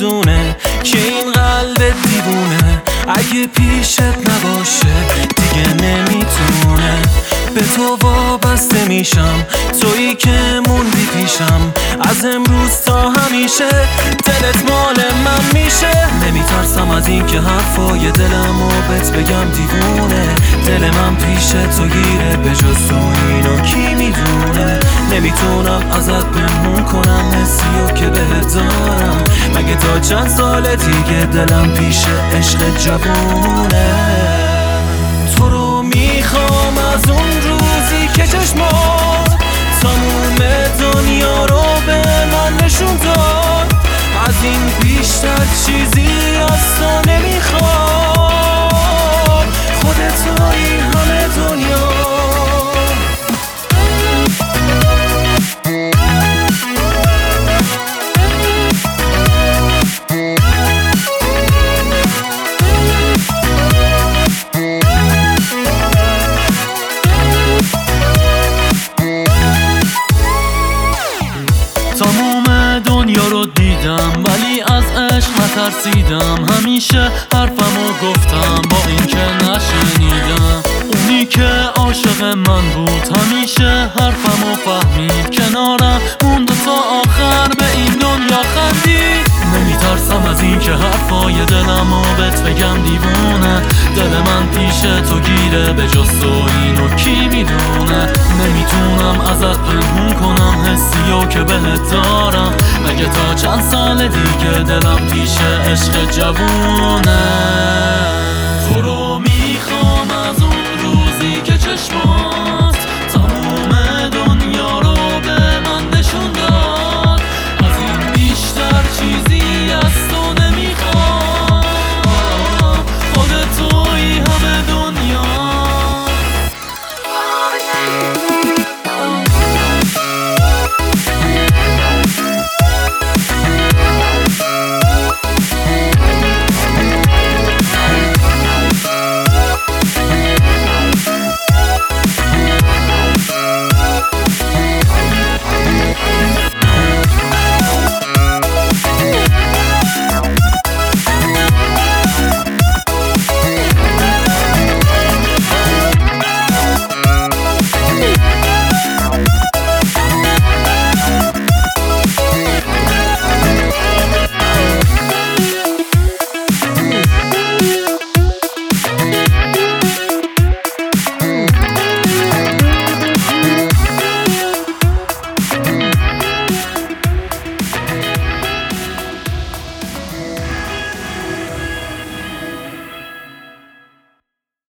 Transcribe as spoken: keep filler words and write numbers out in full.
میدونه که این قلب دیوونه اگه پیشت نباشه دیگه نمیتونه. به تو وابسته میشم، تویی که موندی پیشم از امروز تا همیشه. دلت مال من میشه، نمیترسم از این که حرفای دلم و بهت بگم دیوونه. دل من پیش تو گیره، به جز تو اینو کی میدونه. نمیتونم ازت پنهون کنم حسیو که بهت دارم، مگه تا چند سال دیگه دلم پیش عشق جوونه. تو رو میخوام از اون روزی که چشمات تموم دنیا رو به من نشون داد. از این بیشتر چیزی از تو نمیخوام، خودت تویی همه دنیا. تمام دنیا رو دیدم ولی از عشق نترسیدم. همیشه حرفمو گفتم با این که نشنیدم. اونی که عاشق من بود همیشه حرفمو فهمید، کنارم موند تا آخر به این دنیا خندید. نمیترسم از این که حرفای دلمو بهت بگم دیوونه. دل من پیش تو گیره، به جز تو اینو کی میدونه. نمیتونم ازت پنهون کنم حسیو که بهت دارم، مگه تا چند سال دیگه دلم پیش عشق جوونه. تو رو